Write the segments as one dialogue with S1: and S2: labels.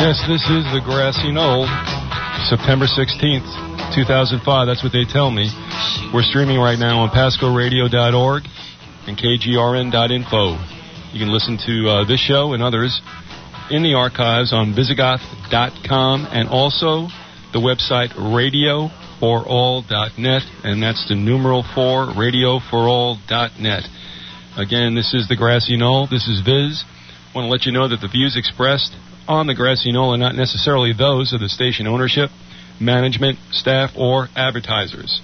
S1: Yes, this is the Grassy Knoll, September 16th, 2005. That's what they tell me. We're streaming right now on PascoRadio.org and KGRN.info. You can listen to this show and others in the archives on Visigoth.com and also the website radioforall.net, and that's the numeral 4, radioforall.net. Again, this is the Grassy Knoll. This is Viz. I want to let you know that the views expressed on the Grassy Knoll are not necessarily those of the station ownership, management, staff, or advertisers.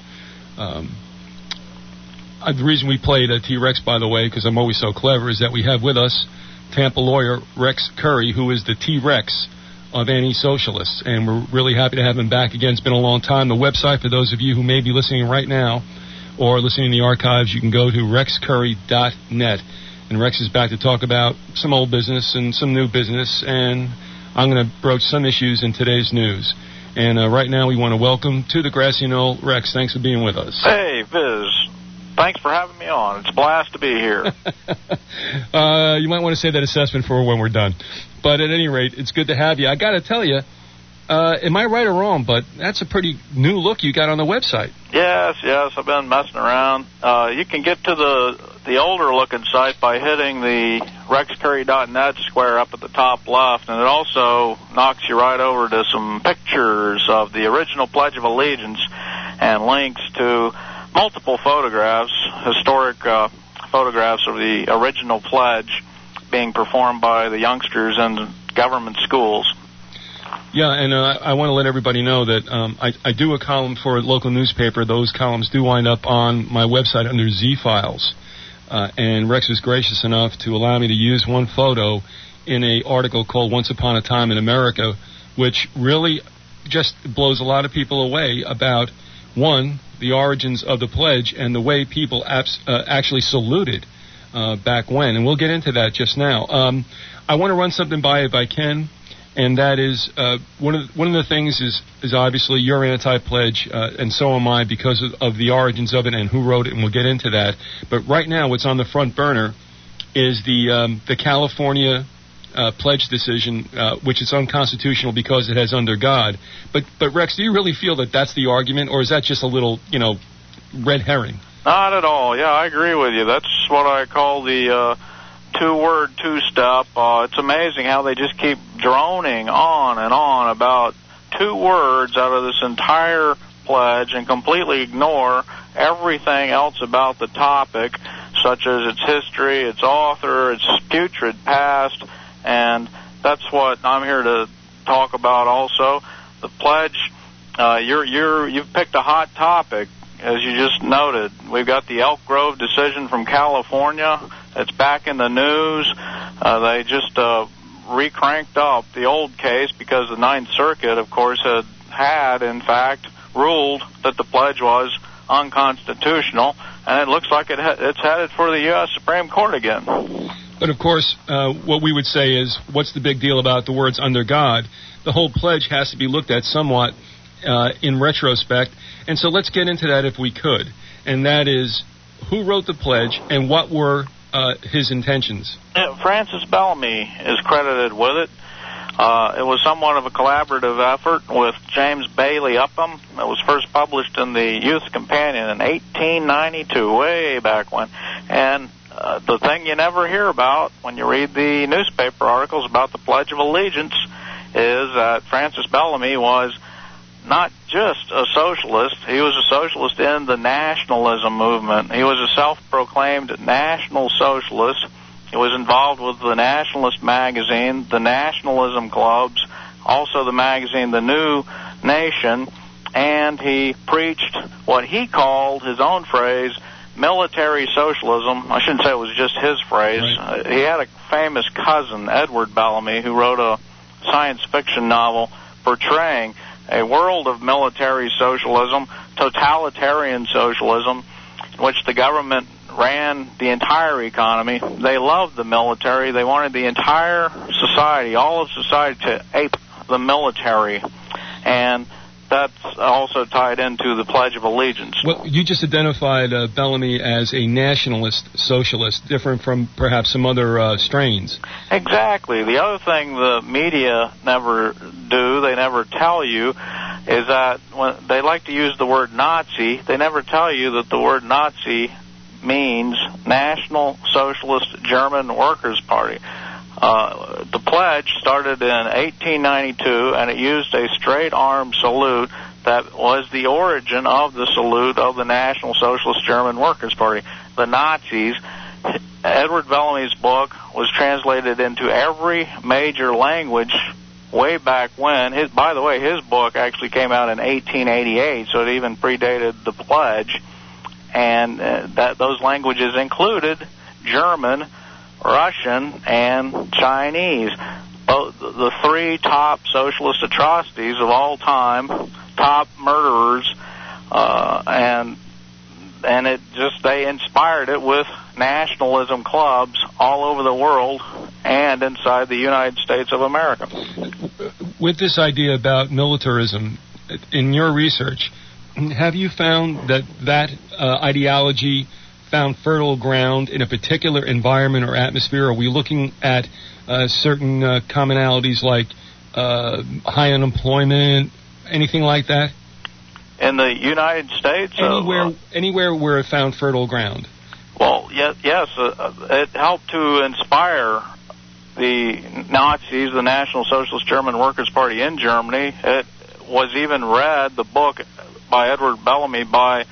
S1: The reason we played T-Rex, by the way, because I'm always so clever, is that we have with us Tampa lawyer Rex Curry, who is the T-Rex of anti-socialists, and we're really happy to have him back again. It's been a long time. The website, for those of you who may be listening right now or listening in the archives, you can go to rexcurry.net. And Rex is back to talk about some old business and some new business, and I'm going to broach some issues in today's news. And right now we want to welcome to the Grassy Knoll, Rex. Thanks for being with us.
S2: Hey, Viz. Thanks for having me on. It's a blast to be here.
S1: You might want to say that assessment for when we're done. But at any rate, it's good to have you. I got to tell you, am I right or wrong, but that's a pretty new look you got on the website.
S2: Yes, I've been messing around. You can get to the older-looking site by hitting the rexcurry.net square up at the top left, and it also knocks you right over to some pictures of the original Pledge of Allegiance and links to multiple photographs, historic photographs of the original pledge being performed by the youngsters in government schools.
S1: Yeah, and I want to let everybody know that I do a column for a local newspaper. Those columns do wind up on my website under Z-Files. And Rex was gracious enough to allow me to use one photo in an article called Once Upon a Time in America, which really just blows a lot of people away about, one, the origins of the pledge and the way people actually saluted back when. And we'll get into that just now. I want to run something by if I can. And that is one of the things is obviously you're anti-pledge, and so am I because of the origins of it and who wrote it, and we'll get into that. But right now, what's on the front burner is the California pledge decision, which is unconstitutional because it has "under God." But Rex, do you really feel that that's the argument, or is that just a little red herring?
S2: Not at all. Yeah, I agree with you. That's what I call the two-word, two-step. It's amazing how they just keep droning on and on about two words out of this entire pledge and completely ignore everything else about the topic, such as its history, its author, its putrid past, and that's what I'm here to talk about also. The pledge, you've picked a hot topic, as you just noted. We've got the Elk Grove decision from California. It's back in the news. They just recranked up the old case because the Ninth Circuit, of course, had in fact ruled that the pledge was unconstitutional, and it looks like it's headed for the U.S. Supreme Court again.
S1: But, of course, what we would say is, what's the big deal about the words "under God"? The whole pledge has to be looked at somewhat in retrospect, and so let's get into that if we could, and that is, who wrote the pledge and what were his intentions?
S2: Francis Bellamy is credited with it. It was somewhat of a collaborative effort with James Bailey Upham. It was first published in the Youth Companion in 1892, way back when. And the thing you never hear about when you read the newspaper articles about the Pledge of Allegiance is that Francis Bellamy was not just a socialist, he was a socialist in the nationalism movement. He was a self-proclaimed national socialist. He was involved with the Nationalist magazine, the nationalism clubs, also the magazine The New Nation, and he preached what he called, his own phrase, military socialism. I shouldn't say it was just his phrase. Right. He had a famous cousin, Edward Bellamy, who wrote a science fiction novel portraying a world of military socialism, totalitarian socialism, in which the government ran the entire economy. They loved the military. They wanted the entire society, all of society, to ape the military. And that's also tied into the Pledge of Allegiance.
S1: Well, you just identified Bellamy as a nationalist socialist, different from perhaps some other strains.
S2: Exactly. The other thing the media never do, they never tell you, is that when they like to use the word Nazi, they never tell you that the word Nazi means National Socialist German Workers' Party. The pledge started in 1892, and it used a straight-arm salute that was the origin of the salute of the National Socialist German Workers' Party. The Nazis, Edward Bellamy's book was translated into every major language way back when. By the way, his book actually came out in 1888, so it even predated the pledge, and those languages included German, Russian, and Chinese. The three top socialist atrocities of all time, top murderers, and they inspired it with nationalism clubs all over the world and inside the United States of America.
S1: With this idea about militarism, in your research, have you found that ideology found fertile ground in a particular environment or atmosphere? Are we looking at certain commonalities like high unemployment, anything like that?
S2: In the United States?
S1: Anywhere where it found fertile ground.
S2: Well, yes, it helped to inspire the Nazis, the National Socialist German Workers' Party in Germany. It was even read, the book by Edward Bellamy,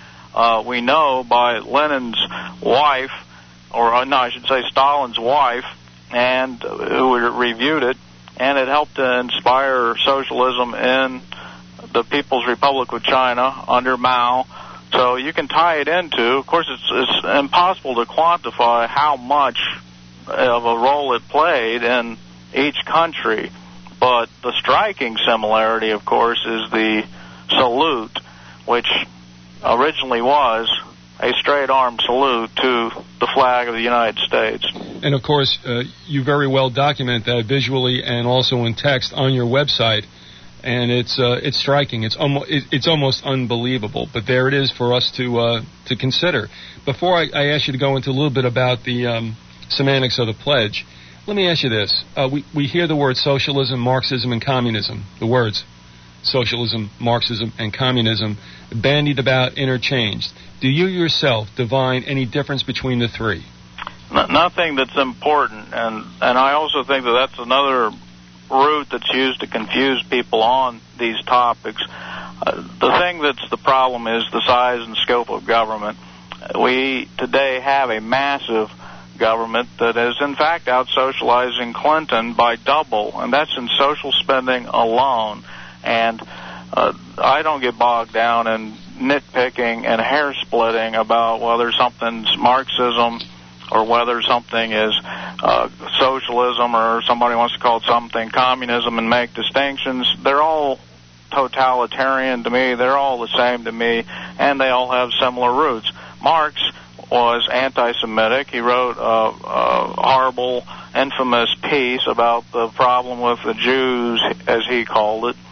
S2: we know by Lenin's wife, or no, I should say Stalin's wife, and who reviewed it, and it helped to inspire socialism in the People's Republic of China under Mao. So you can tie it into, of course, it's impossible to quantify how much of a role it played in each country, but the striking similarity, of course, is the salute, which originally was a straight-arm salute to the flag of the United States.
S1: And, of course, you very well document that visually and also in text on your website, and it's striking. It's almost unbelievable, but there it is for us to consider. Before I ask you to go into a little bit about the semantics of the pledge, let me ask you this. We hear the word socialism, Marxism, and communism, the words socialism, Marxism, and communism, bandied about, interchanged. Do you yourself divine any difference between the three?
S2: Nothing that's important, and I also think that's another route that's used to confuse people on these topics. The thing that's the problem is the size and scope of government. We today have a massive government that is in fact out-socializing Clinton by double, and that's in social spending alone. And I don't get bogged down in nitpicking and hair-splitting about whether something's Marxism or whether something is socialism, or somebody wants to call it something communism and make distinctions. They're all totalitarian to me. They're all the same to me, and they all have similar roots. Marx was anti-Semitic. He wrote a horrible, infamous piece about the problem with the Jews, as he called it.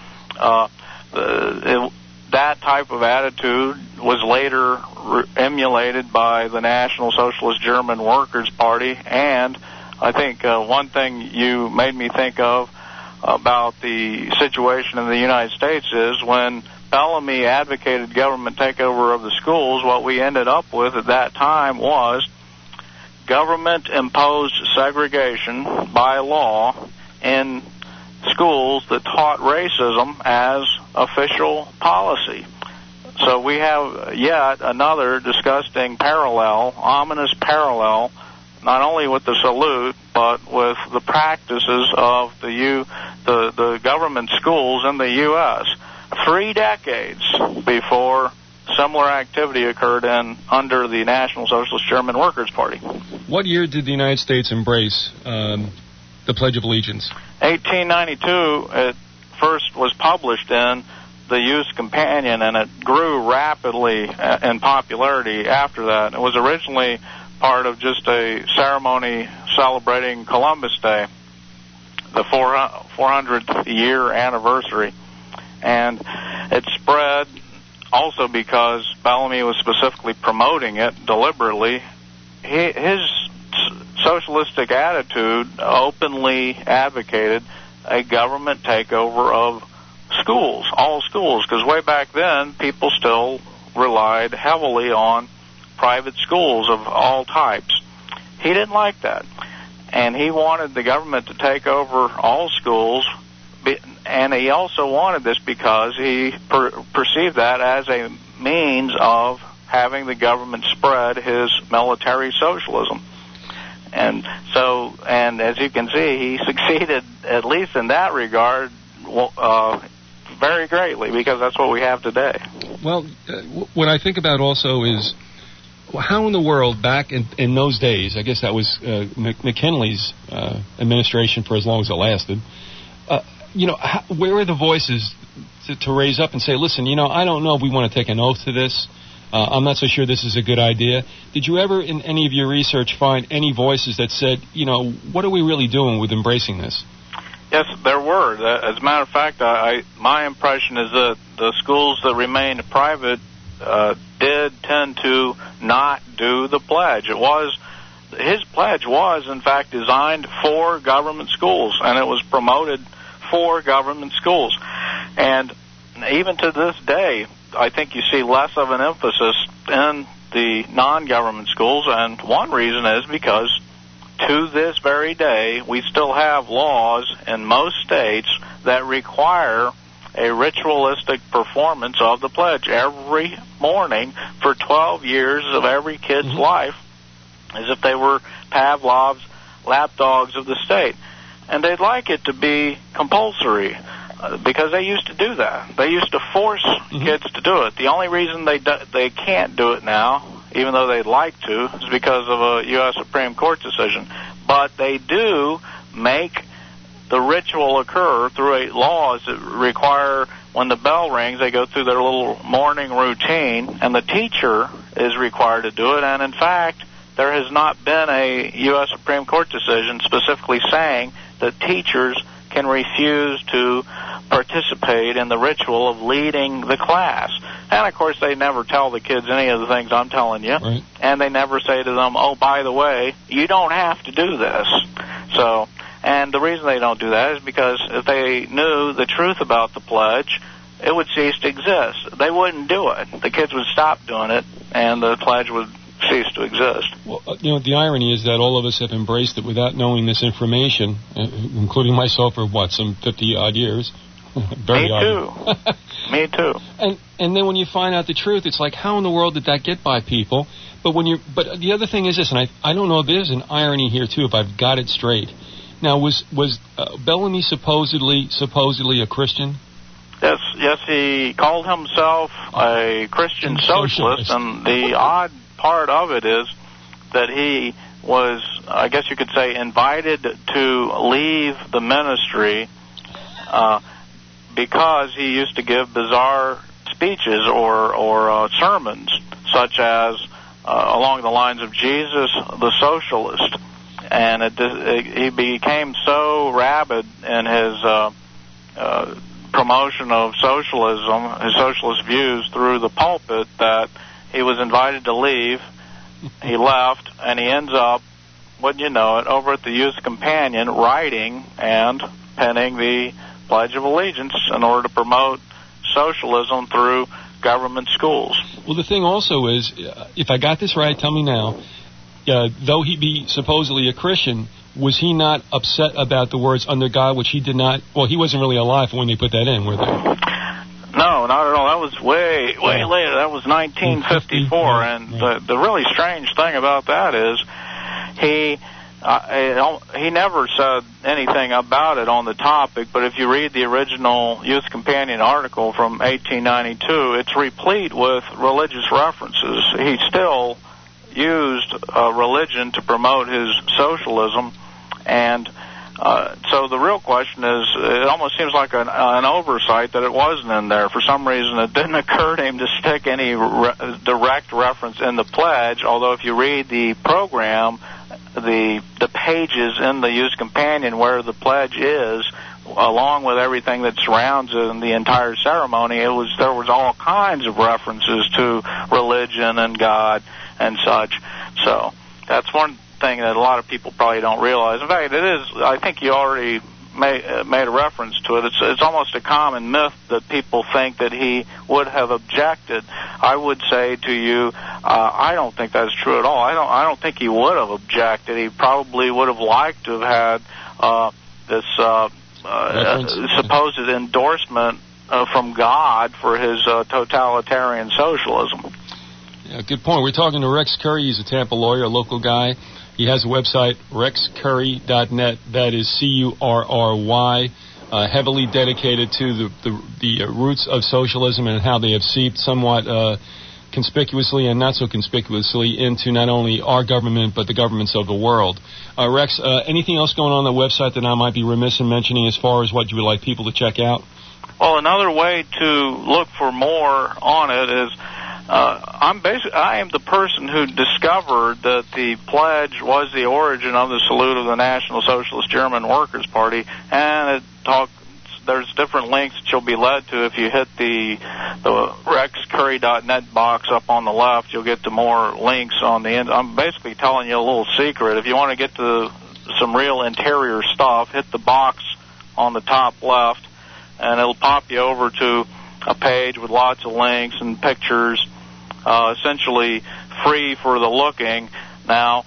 S2: That type of attitude was later emulated by the National Socialist German Workers' Party, and I think one thing you made me think of about the situation in the United States is when Bellamy advocated government takeover of the schools, what we ended up with at that time was government-imposed segregation by law in schools that taught racism as official policy. So we have yet another disgusting parallel, ominous parallel, not only with the salute, but with the practices of the government schools in the U.S. 3 decades before similar activity occurred under the National Socialist German Workers' Party.
S1: What year did the United States embrace the Pledge of Allegiance?
S2: 1892. It first was published in the Youth's Companion, and it grew rapidly in popularity after that. It was originally part of just a ceremony celebrating Columbus Day, the 400th year anniversary. And It spread also because Bellamy was specifically promoting it deliberately. His socialistic attitude openly advocated a government takeover of schools, all schools, because way back then people still relied heavily on private schools of all types. He didn't like that, and he wanted the government to take over all schools, and he also wanted this because he perceived that as a means of having the government spread his military socialism. And so, and as you can see, he succeeded, at least in that regard, very greatly, because that's what we have today.
S1: Well, what I think about also is how in the world, back in those days, I guess that was McKinley's administration for as long as it lasted, where are the voices to raise up and say, listen, I don't know if we want to take an oath to this. I'm not so sure this is a good idea. Did you ever, in any of your research, find any voices that said, what are we really doing with embracing this?
S2: Yes, there were. As a matter of fact, my impression is that the schools that remained private did tend to not do the pledge. His pledge was, in fact, designed for government schools, and it was promoted for government schools. And even to this day, I think you see less of an emphasis in the non-government schools, and one reason is because to this very day, we still have laws in most states that require a ritualistic performance of the pledge every morning for 12 years of every kid's life, as if they were Pavlov's lapdogs of the state. And they'd like it to be compulsory, because they used to do that. They used to force kids to do it. The only reason they can't do it now, even though they'd like to, is because of a U.S. Supreme Court decision. But they do make the ritual occur through laws that require, when the bell rings, they go through their little morning routine, and the teacher is required to do it. And in fact, there has not been a U.S. Supreme Court decision specifically saying that teachers can refuse to participate in the ritual of leading the class. And, of course, they never tell the kids any of the things I'm telling you.
S1: Right.
S2: And they never say to them, oh, by the way, you don't have to do this. So, and the reason they don't do that is because if they knew the truth about the pledge, it would cease to exist. They wouldn't do it. The kids would stop doing it, and the pledge would cease to exist.
S1: Well, the irony is that all of us have embraced it without knowing this information, including myself for, some 50-odd years.
S2: Me too. Me too.
S1: And then when you find out the truth, it's like, how in the world did that get by people? But the other thing is this, and I don't know if there's an irony here too, if I've got it straight. Now, was Bellamy supposedly a Christian?
S2: Yes, he called himself a Christian socialist, and the odd part of it is that he was, I guess you could say, invited to leave the ministry because he used to give bizarre speeches or sermons, such as along the lines of Jesus the Socialist. And he became so rabid in his promotion of socialism, his socialist views through the pulpit, that he was invited to leave. He left, and he ends up, wouldn't you know it, over at the Youth Companion, writing and penning the Pledge of Allegiance in order to promote socialism through government schools.
S1: Well, the thing also is, if I got this right, tell me now, though he be supposedly a Christian, was he not upset about the words under God, which he did not? Well, he wasn't really alive when they put that in, were they?
S2: No, not at all. That was way later. That was 1954, and the really strange thing about that is he never said anything about it on the topic, but if you read the original Youth Companion article from 1892, it's replete with religious references. He still used religion to promote his socialism, and so the real question is, it almost seems like an oversight that it wasn't in there. For some reason, it didn't occur to him to stick any direct reference in the pledge, although if you read the program, the pages in the Youth Companion where the pledge is along with everything that surrounds it and the entire ceremony, there was all kinds of references to religion and God and such. So that's one thing that a lot of people probably don't realize. In fact, it is. I think you already made a reference to it. It's almost a common myth that people think that he would have objected. I would say to you, I don't think that's true at all. I don't think he would have objected. He probably would have liked to have had this supposed endorsement from God for his totalitarian socialism.
S1: Yeah, good point. We're talking to Rex Curry. He's a Tampa lawyer, a local guy. He has a website, rexcurry.net. That is CURRY, heavily dedicated to the roots of socialism and how they have seeped somewhat conspicuously and not so conspicuously into not only our government but the governments of the world. Rex, anything else going on the website that I might be remiss in mentioning as far as what you would like people to check out?
S2: Well, another way to look for more on it is I am the person who discovered that the pledge was the origin of the salute of the National Socialist German Workers' Party, and there's different links that you'll be led to. If you hit the rexcurry.net box up on the left, you'll get to more links on the end. I'm basically telling you a little secret. If you want to get to some real interior stuff, hit the box on the top left, and it'll pop you over to a page with lots of links and pictures, essentially free for the looking. Now,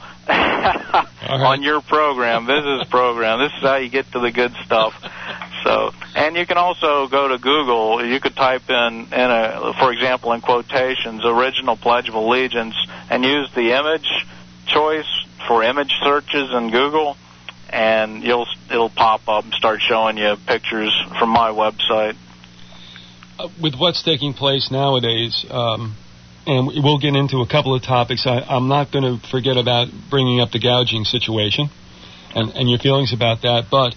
S2: on your program, business program, this is how you get to the good stuff. So, and you can also go to Google. You could type in for example, in quotations, original Pledge of Allegiance, and use the image choice for image searches in Google, and it'll pop up and start showing you pictures from my website.
S1: With what's taking place nowadays, and we'll get into a couple of topics, I'm not going to forget about bringing up the gouging situation and your feelings about that, but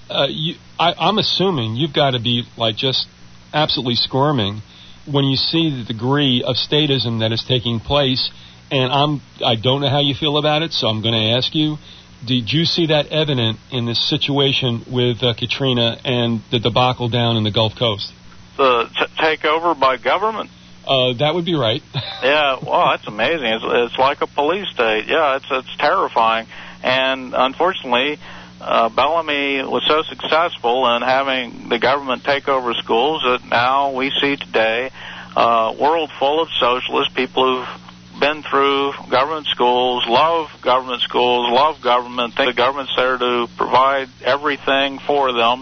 S1: I'm assuming you've got to be like just absolutely squirming when you see the degree of statism that is taking place, and I don't know how you feel about it, so I'm going to ask you, did you see that evident in this situation with Katrina and the debacle down in the Gulf Coast?
S2: The takeover by government?
S1: That would be right.
S2: Yeah, well, that's amazing. It's like a police state. Yeah, it's terrifying. And unfortunately, Bellamy was so successful in having the government take over schools that now we see today a world full of socialists, people who've been through government schools, love government, think the government's there to provide everything for them.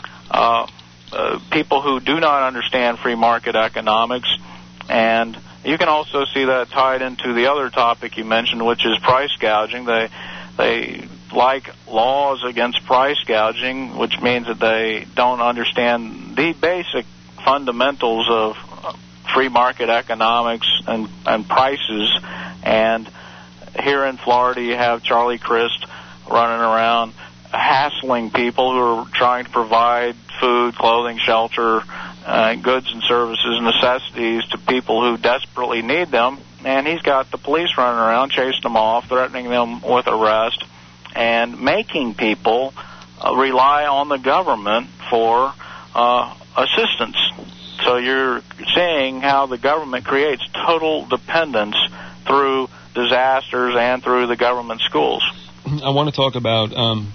S2: People who do not understand free market economics. And you can also see that tied into the other topic you mentioned, which is price gouging. They like laws against price gouging, which means that they don't understand the basic fundamentals of free market economics and prices. And here in Florida, you have Charlie Crist running around hassling people who are trying to provide food, clothing, shelter, goods and services, necessities to people who desperately need them. And he's got the police running around, chasing them off, threatening them with arrest, and making people rely on the government for assistance. So you're seeing how the government creates total dependence through disasters and through the government schools.
S1: I want to talk about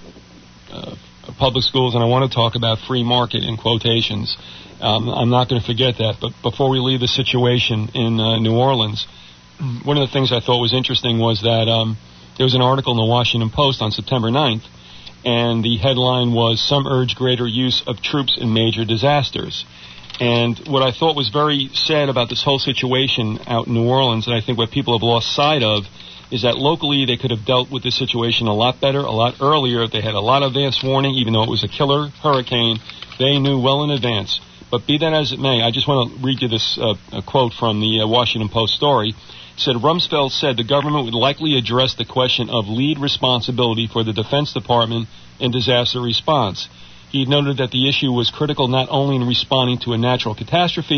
S1: public schools, and I want to talk about free market in quotations. I'm not going to forget that, but before we leave the situation in New Orleans, one of the things I thought was interesting was that there was an article in the Washington Post on September 9th, and the headline was, "Some Urge Greater Use of Troops in Major Disasters." And what I thought was very sad about this whole situation out in New Orleans, and I think what people have lost sight of, is that locally they could have dealt with this situation a lot better, a lot earlier. They had a lot of advance warning, even though it was a killer hurricane. They knew well in advance. But be that as it may, I just want to read you this a quote from the Washington Post story. It said, Rumsfeld said the government would likely address the question of lead responsibility for the Defense Department in disaster response. He noted that the issue was critical not only in responding to a natural catastrophe,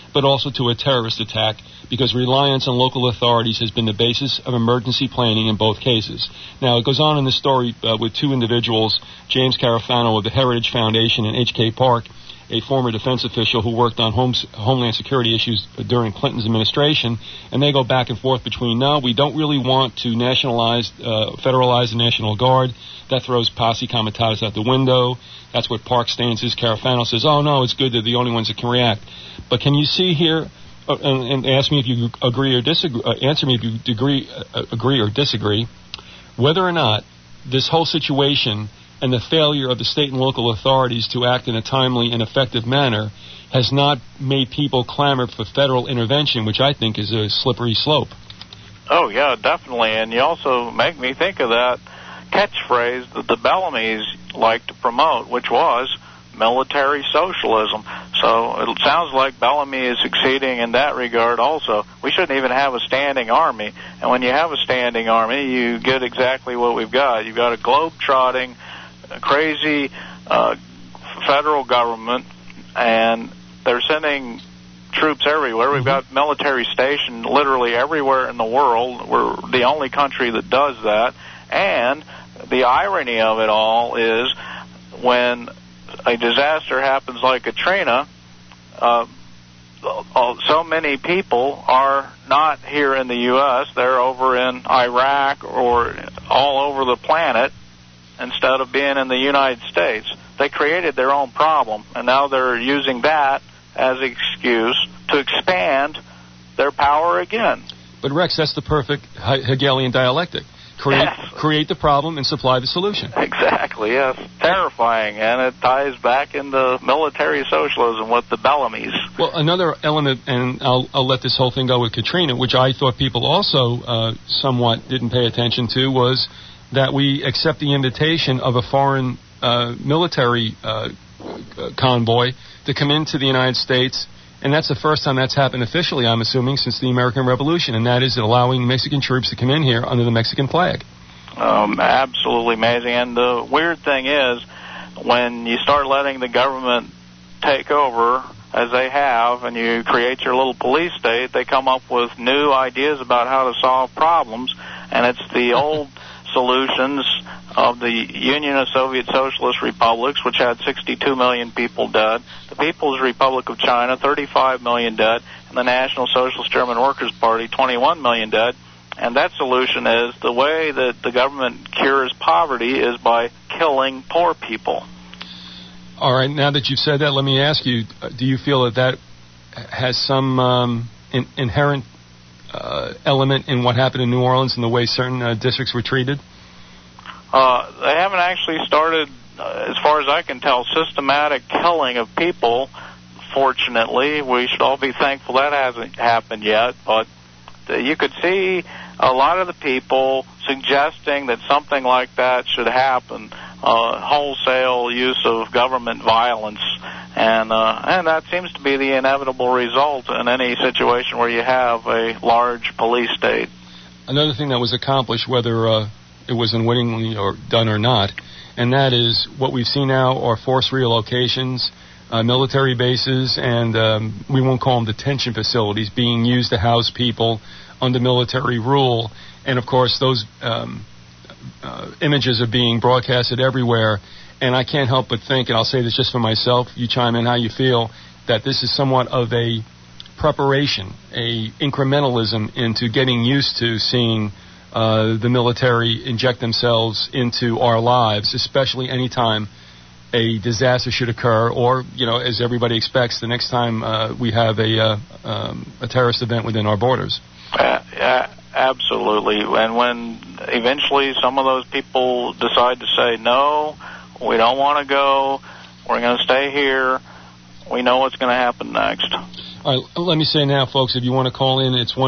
S1: but also to a terrorist attack, because reliance on local authorities has been the basis of emergency planning in both cases. Now, it goes on in the story with two individuals, James Carafano of the Heritage Foundation and H.K. Park, a former defense official who worked on homeland security issues during Clinton's administration, and they go back and forth between, no, we don't really want to federalize the National Guard. That throws posse comitatus out the window. That's what Park stance is. Carafano says, oh, no, it's good, they're the only ones that can react. But can you see here, and ask me if you agree or disagree, answer me if you agree or disagree, whether or not this whole situation and the failure of the state and local authorities to act in a timely and effective manner has not made people clamor for federal intervention, which I think is a slippery slope.
S2: Oh, yeah, definitely. And you also make me think of that catchphrase that the Bellamy's like to promote, which was military socialism. So it sounds like Bellamy is succeeding in that regard also. We shouldn't even have a standing army. And when you have a standing army, you get exactly what we've got. You've got a globe-trotting, crazy federal government, and they're sending troops everywhere. We've got military stationed literally everywhere in the world. We're the only country that does that. And the irony of it all is when a disaster happens like Katrina, so many people are not here in the U.S. They're over in Iraq or all over the planet instead of being in the United States. They created their own problem, and now they're using that as an excuse to expand their power again.
S1: But, Rex, that's the perfect Hegelian dialectic. Create the problem and supply the solution.
S2: Exactly, yes. Terrifying, and it ties back into military socialism with the Bellamy's.
S1: Well, another element, and I'll let this whole thing go with Katrina, which I thought people also somewhat didn't pay attention to, was that we accept the invitation of a foreign military convoy to come into the United States. And that's the first time that's happened officially, I'm assuming, since the American Revolution, and that is allowing Mexican troops to come in here under the Mexican flag.
S2: Absolutely amazing. And the weird thing is, when you start letting the government take over, as they have, and you create your little police state, they come up with new ideas about how to solve problems, and it's the old solutions of the Union of Soviet Socialist Republics, which had 62 million people dead, the People's Republic of China, 35 million dead, and the National Socialist German Workers' Party, 21 million dead. And that solution is the way that the government cures poverty is by killing poor people.
S1: All right, now that you've said that, let me ask you, do you feel that has some inherent element in what happened in New Orleans and the way certain districts were treated?
S2: They haven't actually started, as far as I can tell, systematic killing of people. Fortunately, we should all be thankful that hasn't happened yet. But you could see a lot of the people suggesting that something like that should happen, wholesale use of government violence. And that seems to be the inevitable result in any situation where you have a large police state.
S1: Another thing that was accomplished, whether it was unwittingly or done or not, and that is what we've seen now are forced relocations, military bases, and we won't call them detention facilities, being used to house people under military rule. And, of course, those images are being broadcasted everywhere. And I can't help but think, and I'll say this just for myself, you chime in how you feel, that this is somewhat of a preparation, a incrementalism into getting used to seeing the military inject themselves into our lives, especially anytime a disaster should occur, or, as everybody expects, the next time we have a terrorist event within our borders.
S2: Absolutely. And when eventually some of those people decide to say, no, we don't want to go, we're going to stay here, we know what's going to happen next.
S1: All right, let me say now, folks, if you want to call in, it's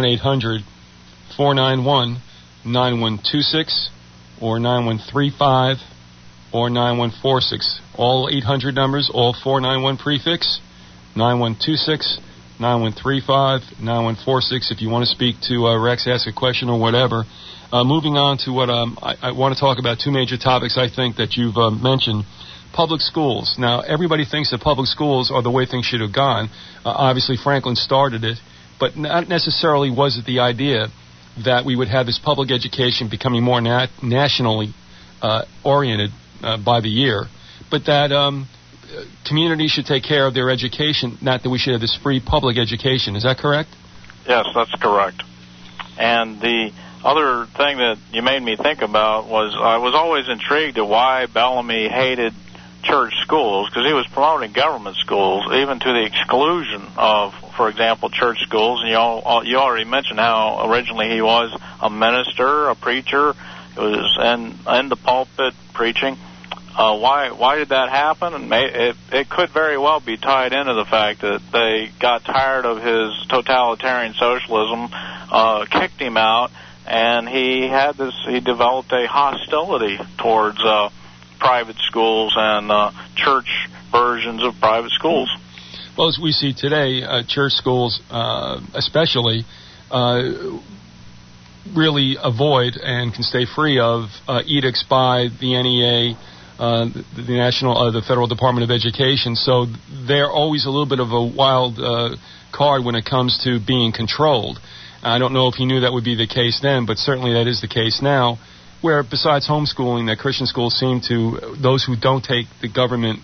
S1: 1-800-491-9126 or 9135 or 9146. All 800 numbers, all 491 prefix, 9126, 9135, 9146 if you want to speak to Rex, ask a question or whatever. Moving on to what I want to talk about, two major topics I think that you've mentioned. public schools. Now, everybody thinks that public schools are the way things should have gone. Obviously, Franklin started it, but not necessarily was it the idea that we would have this public education becoming more nationally oriented by the year, but that communities should take care of their education, not that we should have this free public education. Is that correct?
S2: Yes, that's correct. And the other thing that you made me think about was I was always intrigued at why Bellamy hated church schools, because he was promoting government schools, even to the exclusion of, for example, church schools. And you already mentioned how originally he was a minister, a preacher, he was in the pulpit preaching. Why did that happen? And it could very well be tied into the fact that they got tired of his totalitarian socialism, kicked him out, and he developed a hostility towards private schools and church versions of private schools.
S1: Well, as we see today, church schools especially really avoid and can stay free of edicts by the NEA, the Federal Department of Education. So they're always a little bit of a wild card when it comes to being controlled. I don't know if he knew that would be the case then, but certainly that is the case now, where besides homeschooling, that Christian schools seem to, those who don't take the government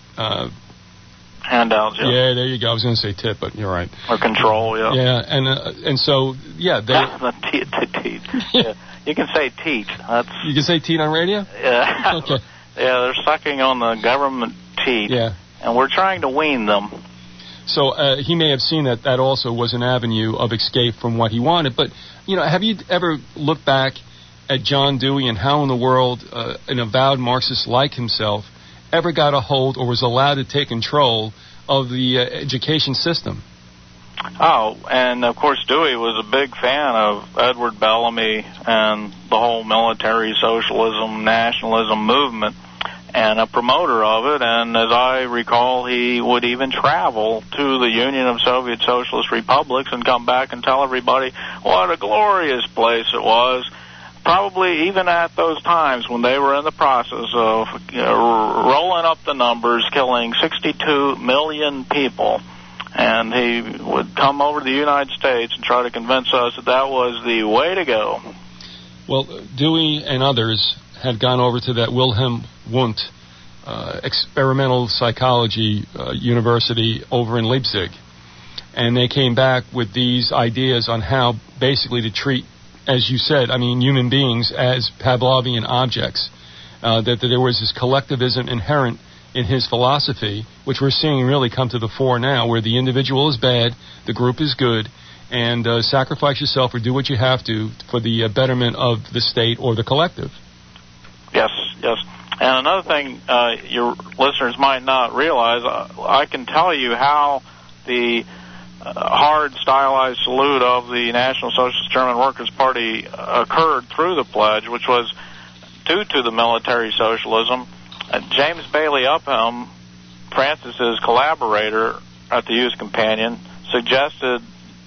S2: handouts.
S1: Yeah, there you go. I was going to say tip, but you're right.
S2: Or control, yeah.
S1: Yeah, and so, yeah.
S2: Teach. Yeah. You can say teat.
S1: You can say teat on radio?
S2: Yeah.
S1: Okay.
S2: Yeah, they're sucking on the government teat.
S1: Yeah.
S2: And we're trying to wean them.
S1: So he may have seen that also was an avenue of escape from what he wanted. But, have you ever looked back at John Dewey and how in the world an avowed Marxist like himself ever got a hold or was allowed to take control of the education system?
S2: Oh, and of course Dewey was a big fan of Edward Bellamy and the whole military socialism, nationalism movement, and a promoter of it. And as I recall, he would even travel to the Union of Soviet Socialist Republics and come back and tell everybody what a glorious place it was. Probably even at those times when they were in the process of rolling up the numbers, killing 62 million people. And he would come over to the United States and try to convince us that was the way to go.
S1: Well, Dewey and others had gone over to that Wilhelm Wundt experimental psychology university over in Leipzig. And they came back with these ideas on how basically to treat, as you said, human beings as Pavlovian objects. That there was this collectivism inherent in his philosophy, which we're seeing really come to the fore now, where the individual is bad, the group is good, and sacrifice yourself or do what you have to for the betterment of the state or the collective. Yes.
S2: And another thing your listeners might not realize, I can tell you how the hard stylized salute of the National Socialist German Workers' Party occurred through the pledge, which was due to the military socialism. James Bailey Upham, Francis's collaborator at the Youth Companion, suggested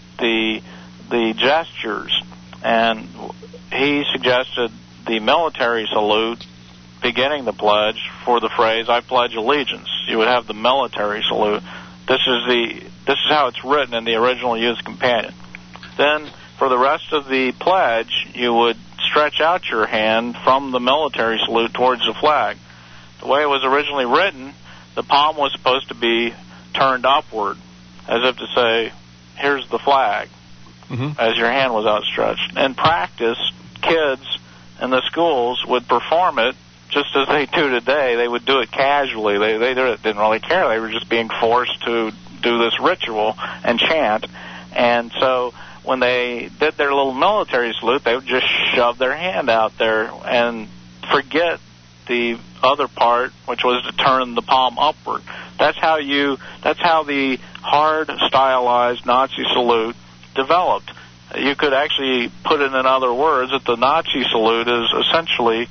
S2: the gestures, and he suggested the military salute beginning the pledge for the phrase "I pledge allegiance." You would have the military salute. This is how it's written in the original Youth Companion. Then, for the rest of the pledge, you would stretch out your hand from the military salute towards the flag. The way it was originally written, the palm was supposed to be turned upward, as if to say, here's the flag, as your hand was outstretched. In practice, kids in the schools would perform it just as they do today. They would do it casually. They didn't really care. They were just being forced to do this ritual and chant. And so when they did their little military salute, they would just shove their hand out there and forget the other part, which was to turn the palm upward. That's how the hard stylized Nazi salute developed. You could actually put it in other words that the Nazi salute is essentially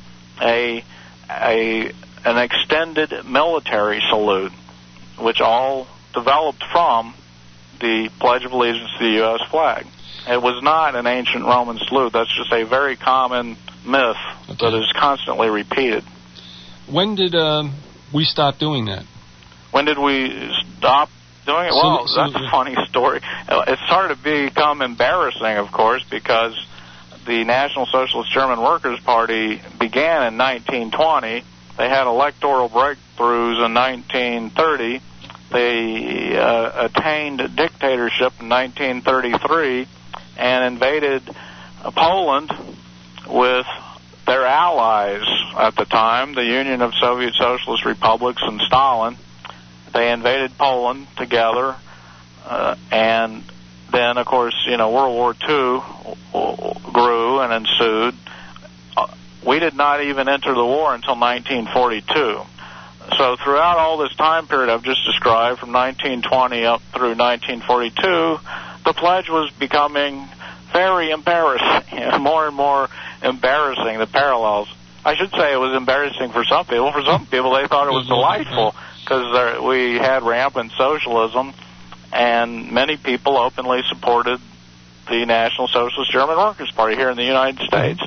S2: an extended military salute, which all developed from the Pledge of Allegiance to the U.S. flag. It was not an ancient Roman salute. That's just a very common myth that is constantly repeated.
S1: When did we stopped doing that.
S2: When did we stop doing it? Well, that's a funny story. It started to become embarrassing, of course, because the National Socialist German Workers' Party began in 1920. They had electoral breakthroughs in 1930. They attained dictatorship in 1933 and invaded Poland with their allies at the time, the Union of Soviet Socialist Republics and Stalin. They invaded Poland together, and then, of course, World War II grew and ensued. We did not even enter the war until 1942. So throughout all this time period I've just described, from 1920 up through 1942, the pledge was becoming very embarrassing, more and more embarrassing, the parallels. I should say it was embarrassing for some people. For some people, they thought it was delightful, because we had rampant socialism, and many people openly supported the National Socialist German Workers' Party here in the United States.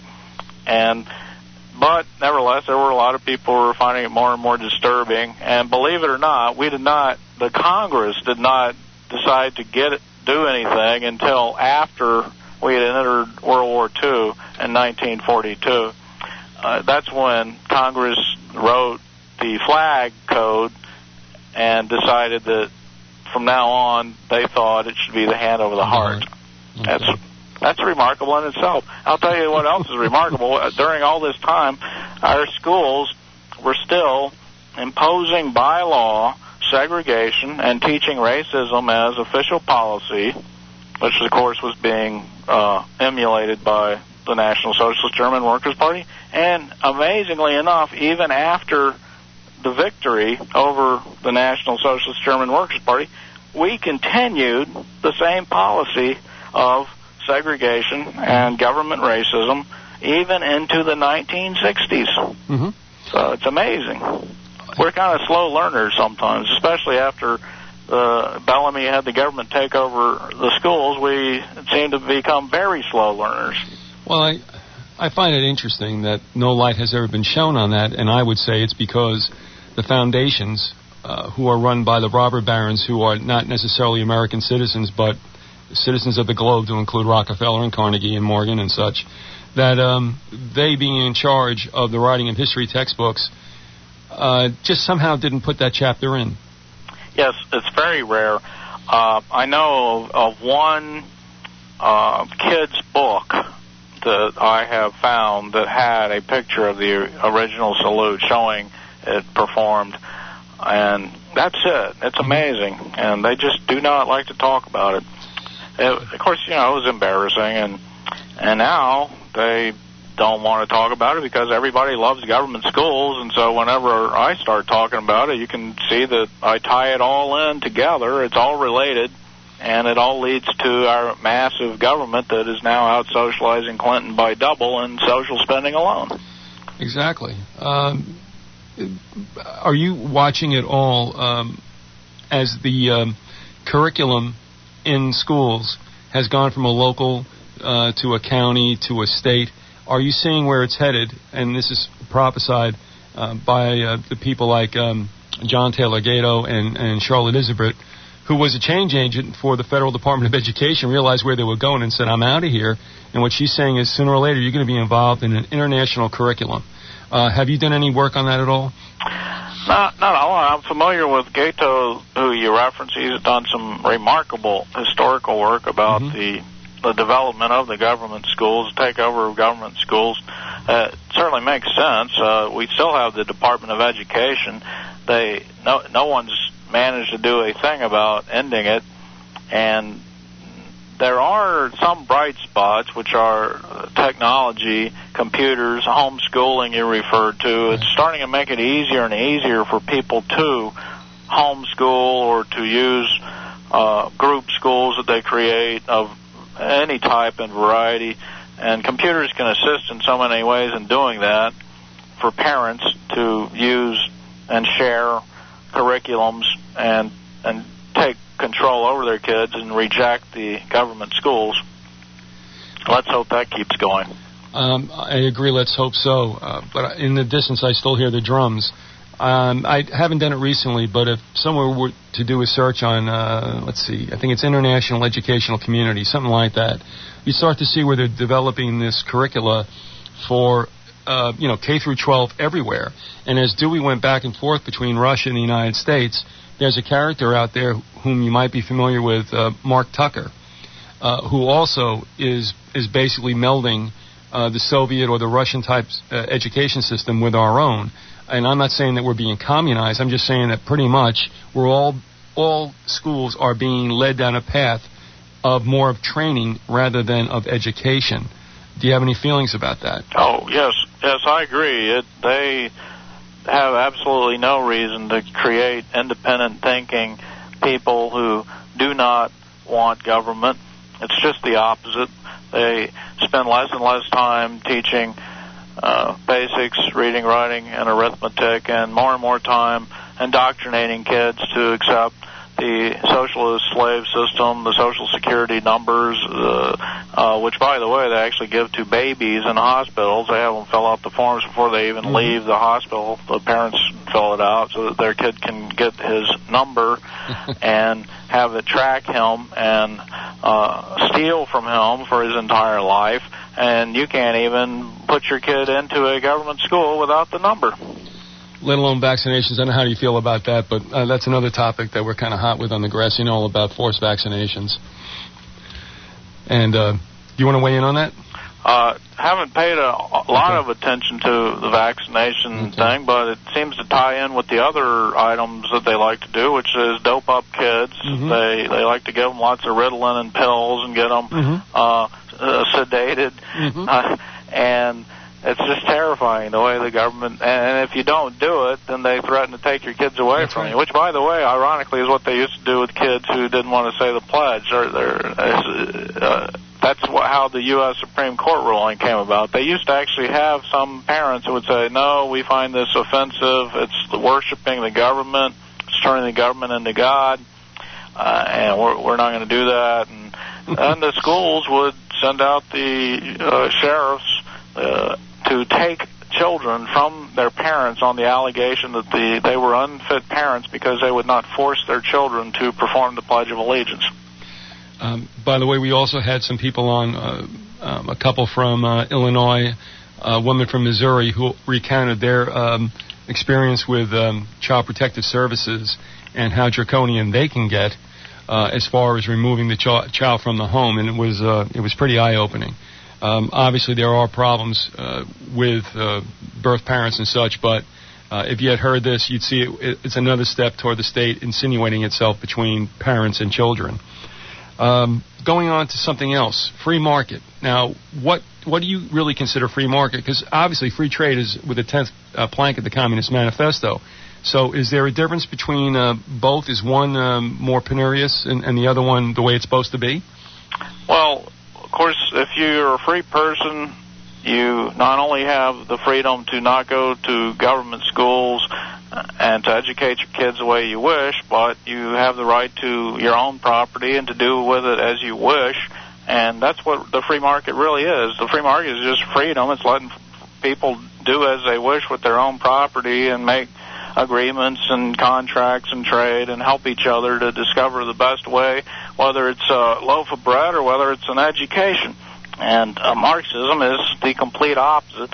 S2: But nevertheless, there were a lot of people who were finding it more and more disturbing. And believe it or not, the Congress did not decide to do anything until after we had entered World War II in 1942. That's when Congress wrote the flag code and decided that from now on they thought it should be the hand over the heart. Okay. That's remarkable in itself. I'll tell you what else is remarkable. During all this time, our schools were still imposing by law segregation and teaching racism as official policy, which, of course, was being emulated by the National Socialist German Workers' Party. And amazingly enough, even after the victory over the National Socialist German Workers' Party, we continued the same policy of segregation and government racism even into the 1960s. Mm-hmm. So it's amazing. We're kind of slow learners sometimes, especially after Bellamy had the government take over the schools. We seem to become very slow learners.
S1: Well, I find it interesting that no light has ever been shown on that, and I would say it's because the foundations, who are run by the robber barons who are not necessarily American citizens, but citizens of the globe, to include Rockefeller and Carnegie and Morgan and such, that they, being in charge of the writing of history textbooks, just somehow didn't put that chapter in.
S2: Yes, it's very rare. I know of one kid's book that I have found that had a picture of the original salute showing it performed, and that's it. It's amazing, and they just do not like to talk about it. Of course, it was embarrassing, and now they don't want to talk about it because everybody loves government schools, and so whenever I start talking about it, you can see that I tie it all in together. It's all related, and it all leads to our massive government that is now out-socializing Clinton by double in social spending alone.
S1: Exactly. Are you watching it all as the curriculum in schools has gone from a local to a county to a state? Are you seeing where it's headed? And this is prophesied by the people like John Taylor Gatto and Charlotte Iserbyt, who was a change agent for the Federal Department of Education, realized where they were going and said, I'm out of here. And what she's saying is sooner or later you're going to be involved in an international curriculum. Have you done any work on that at all?
S2: Not all. I'm familiar with Gatto, who you referenced. He's done some remarkable historical work about the development of the government schools, takeover of government schools. It certainly makes sense. We still have the Department of Education. No one's managed to do a thing about ending it, and there are some bright spots, which are technology, computers, homeschooling you referred to. It's starting to make it easier and easier for people to homeschool or to use group schools that they create of any type and variety. And computers can assist in so many ways in doing that for parents to use and share curriculums and take control over their kids and reject the government schools. Let's hope that keeps going.
S1: I agree, let's hope so. But in the distance, I still hear the drums. I haven't done it recently, but if someone were to do a search on, let's see, I think it's International Educational Community, something like that, you start to see where they're developing this curricula for, K through 12 everywhere. And as Dewey went back and forth between Russia and the United States, there's a character out there whom you might be familiar with, Mark Tucker, who also is basically melding the Soviet or the Russian type education system with our own. And I'm not saying that we're being communized. I'm just saying that pretty much we're all schools are being led down a path of more of training rather than of education. Do you have any feelings about that?
S2: Oh, yes, I agree. They have absolutely no reason to create independent thinking people who do not want government. It's just the opposite. They spend less and less time teaching basics, reading, writing, and arithmetic, and more time indoctrinating kids to accept the socialist slave system, the Social Security numbers, which, by the way, they actually give to babies in hospitals. They have them fill out the forms before they even leave the hospital. The parents fill it out so that their kid can get his number and have it track him and steal from him for his entire life. And you can't even put your kid into a government school without the number.
S1: Let alone vaccinations. I don't know how you feel about that, but that's another topic that we're kind of hot with on the grass, all about forced vaccinations. And you want to weigh in on that?
S2: Haven't paid a lot of attention to the vaccination thing, but it seems to tie in with the other items that they like to do, which is dope up kids. They like to give them lots of Ritalin and pills and get them sedated, and it's just terrifying the way the government, and if you don't do it, then they threaten to take your kids away from you, which, by the way, ironically, is what they used to do with kids who didn't want to say the pledge. That's how the U.S. Supreme Court ruling came about. They used to actually have some parents who would say, no, we find this offensive, it's worshiping the government, it's turning the government into God, and we're not going to do that. And the schools would send out the sheriffs to take children from their parents on the allegation that they were unfit parents because they would not force their children to perform the Pledge of Allegiance.
S1: By the way, we also had some people on, a couple from Illinois, a woman from Missouri, who recounted their experience with Child Protective Services and how draconian they can get as far as removing the child from the home, and it was pretty eye-opening. Obviously, there are problems with birth parents and such, but if you had heard this, you'd see it's another step toward the state insinuating itself between parents and children. Going on to something else, free market. Now, what do you really consider free market? Because obviously free trade is with the 10th plank of the Communist Manifesto. So is there a difference between both? Is one more penurious and the other one the way it's supposed to be?
S2: Well, of course, if you're a free person, you not only have the freedom to not go to government schools and to educate your kids the way you wish, but you have the right to your own property and to do with it as you wish. And that's what the free market really is. The free market is just freedom. It's letting people do as they wish with their own property and make agreements and contracts and trade and help each other to discover the best way, whether it's a loaf of bread or whether it's an education. And Marxism is the complete opposite.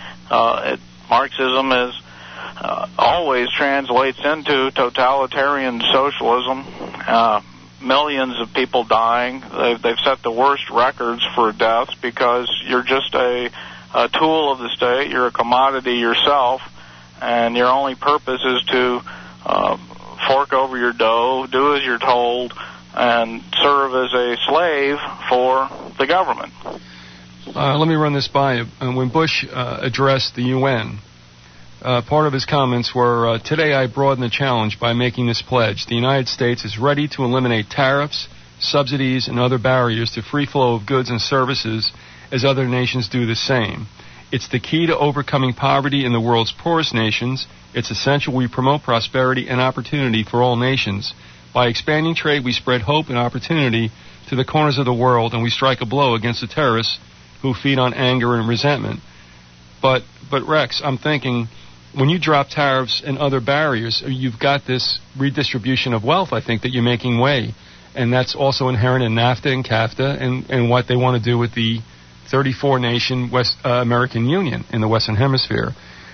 S2: Marxism is always translates into totalitarian socialism. Millions of people dying. They've set the worst records for deaths because you're just a tool of the state. You're a commodity yourself, and your only purpose is to fork over your dough, do as you're told, and serve as a slave for the government.
S1: Let me run this by you. When Bush addressed the UN, part of his comments were, today I broaden the challenge by making this pledge. The United States is ready to eliminate tariffs, subsidies, and other barriers to free flow of goods and services as other nations do the same. It's the key to overcoming poverty in the world's poorest nations. It's essential we promote prosperity and opportunity for all nations. By expanding trade, we spread hope and opportunity to the corners of the world, and we strike a blow against the terrorists who feed on anger and resentment. But Rex, I'm thinking, when you drop tariffs and other barriers, you've got this redistribution of wealth, I think, that you're making way. And that's also inherent in NAFTA and CAFTA and what they want to do with the 34-nation West American Union in the Western Hemisphere.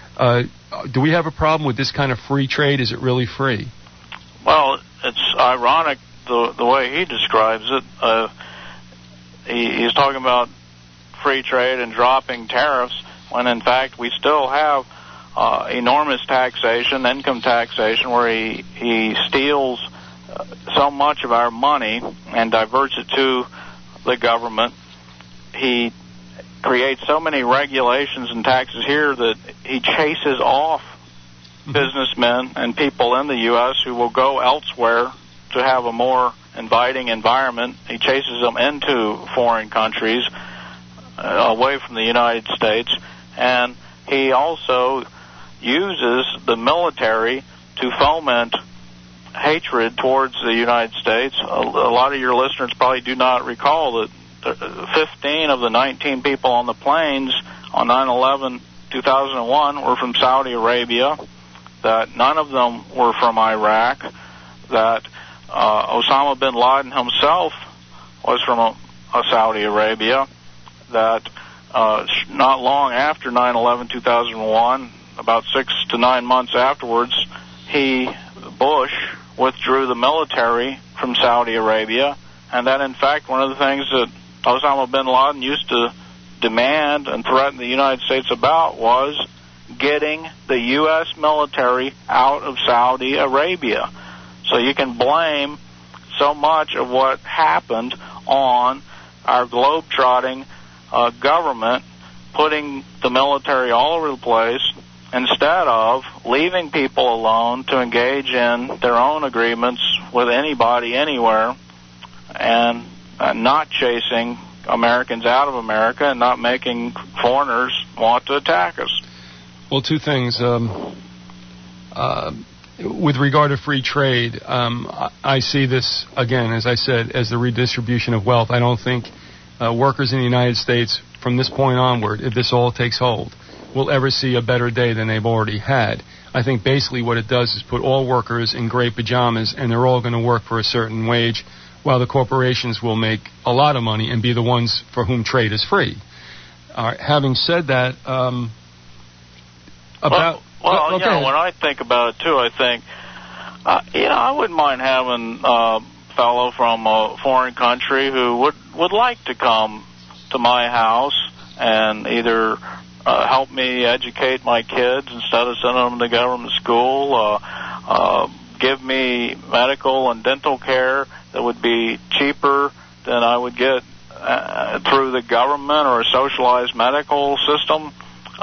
S1: Do we have a problem with this kind of free trade? Is it really free?
S2: Well, it's ironic the way he describes it. He's talking about free trade and dropping tariffs when, in fact, we still have enormous taxation, income taxation, where he steals so much of our money and diverts it to the government. He creates so many regulations and taxes here that he chases off businessmen and people in the U.S. who will go elsewhere to have a more inviting environment. He chases them into foreign countries, away from the United States, and he also uses the military to foment hatred towards the United States. A lot of your listeners probably do not recall that 15 of the 19 people on the planes on 9/11/2001 were from Saudi Arabia, that none of them were from Iraq, that Osama bin Laden himself was from Saudi Arabia, that not long after 9/11/2001, about 6 to 9 months afterwards, Bush withdrew the military from Saudi Arabia, and that, in fact, one of the things that Osama bin Laden used to demand and threaten the United States about was getting the U.S. military out of Saudi Arabia. So you can blame so much of what happened on our globe-trotting government putting the military all over the place instead of leaving people alone to engage in their own agreements with anybody, anywhere, and not chasing Americans out of America and not making foreigners want to attack us.
S1: Well, two things. With regard to free trade, I see this, again, as I said, as the redistribution of wealth. I don't think workers in the United States, from this point onward, if this all takes hold, will ever see a better day than they've already had. I think basically what it does is put all workers in gray pajamas, and they're all going to work for a certain wage, while the corporations will make a lot of money and be the ones for whom trade is free. Having said that,
S2: when I think about it, too, I think, I wouldn't mind having a fellow from a foreign country who would like to come to my house and either help me educate my kids instead of sending them to government school, give me medical and dental care that would be cheaper than I would get through the government or a socialized medical system.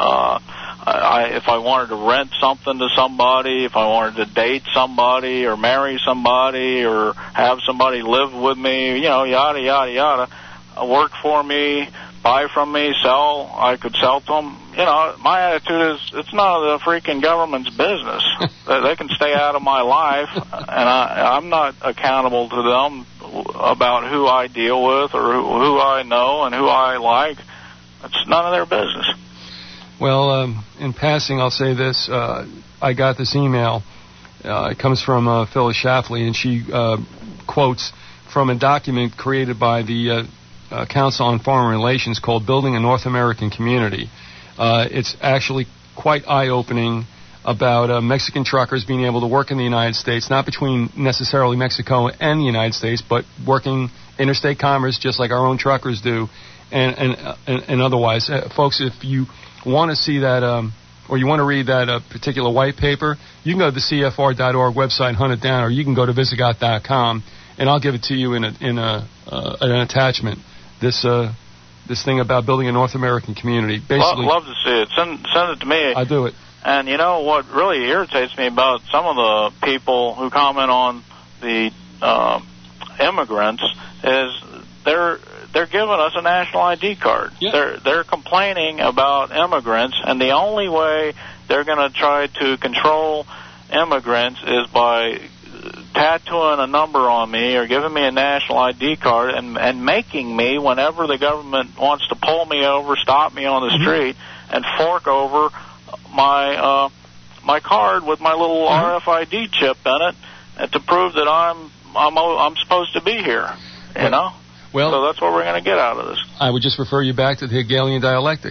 S2: If I wanted to rent something to somebody, if I wanted to date somebody or marry somebody or have somebody live with me, yada, yada, yada, work for me, buy from me, sell, I could sell to them. My attitude is it's none of the freaking government's business. They can stay out of my life, and I'm not accountable to them about who I deal with or who I know and who I like. It's none of their business.
S1: Well, in passing, I'll say this. I got this email. It comes from Phyllis Schlafly, and she quotes from a document created by the Council on Foreign Relations called Building a North American Community. It's actually quite eye-opening about Mexican truckers being able to work in the United States, not between necessarily Mexico and the United States, but working interstate commerce just like our own truckers do, and otherwise. Folks, if you want to see that, or you want to read that particular white paper, you can go to the CFR.org website and hunt it down, or you can go to Visigot.com, and I'll give it to you in an attachment. This thing about building a North American community. Basically,
S2: love to see it. Send it to me.
S1: I do it.
S2: And what really irritates me about some of the people who comment on the immigrants is they're giving us a national ID card. Yeah. They're complaining about immigrants, and the only way they're going to try to control immigrants is by tattooing a number on me or giving me a national ID card and making me, whenever the government wants to pull me over, stop me on the street, and fork over my my card with my little RFID chip in it to prove that I'm supposed to be here. You know.
S1: Well,
S2: so that's what we're going to get out of this.
S1: I would just refer you back to the Hegelian dialectic.